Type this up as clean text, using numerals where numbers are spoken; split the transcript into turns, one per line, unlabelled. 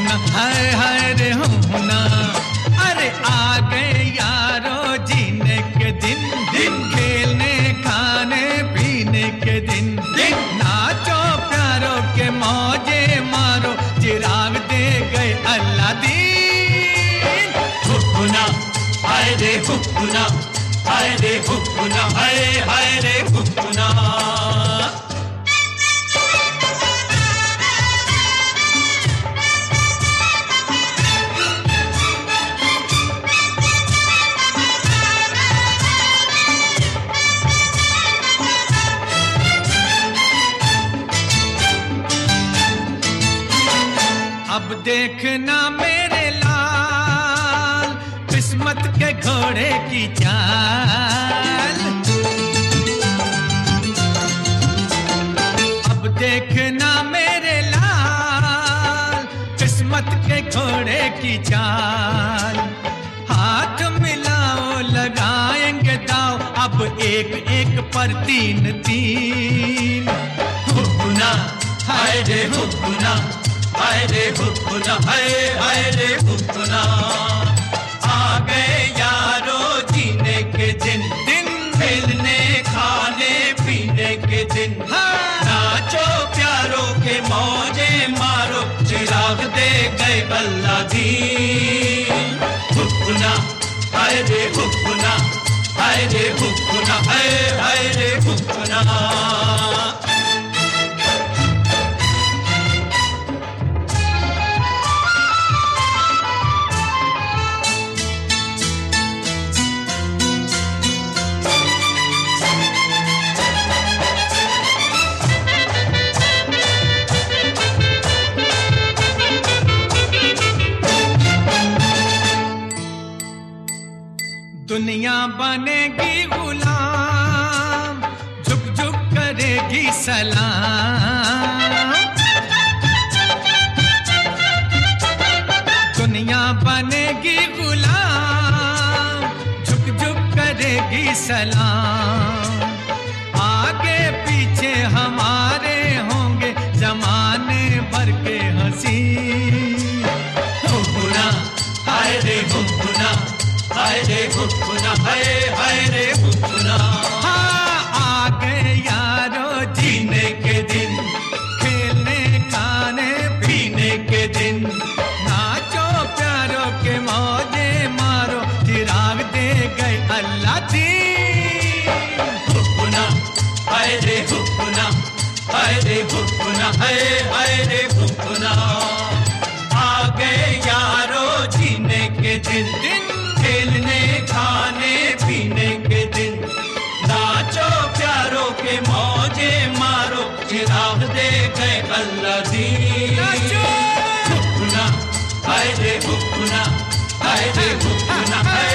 हुना, हाय हाय रे हुना। अरे आ गए यारो जीने के दिन, दिन खेलने खाने पीने के दिन, दिन नाचो प्यारो के मौजे मारो, चिराग दे गए अल्लाह दीन।
हुना हाय रे हुना, हाय रे हुना, हाय रे हुना।
अब देखना मेरे लाल किस्मत के घोड़े की चाल। अब देखना मेरे लाल किस्मत के घोड़े की चाल। हाथ मिलाओ लगाएंगे दाव, अब एक एक पर तीन तीन।
हुना हाय रे हुना, हाय रे हुना, हाय रे हुना। आ गए यारो जीने के दिन, दिन खेलने खाने पीने के दिन। नाचो प्यारो के मौजे मारो, चिराग दे गए अल्लाह दीन। हुना हाय रे हुना, हाय रे हुना, हाय रे हुना।
दुनिया बनेगी गुलाम, झुक झुक करेगी सलाम। दुनिया बनेगी गुलाम, झुक झुक करेगी सलाम। आगे पीछे हमारे होंगे जमाने भर के हंसी।
हुना हाय रे हुना, हाय रे हुना, हाय रे हुना।
हाँ आ गए यारो जीने के दिन, खेलने खाने पीने के दिन। नाचो प्यारो के मौजे मारो, चिराग दे गए अल्लाह दीन।
हुना हाय रे हुना, हाय रे हुना, हाय रे हुना। आ गए यारो जीने के दिन, दिन खेलने खाने पीने के दिन। नाचो प्यारो के मौजे मारो, चिराग दे गए अल्लाह दीन। हुना हाय रे हुना, हाय रे हुना,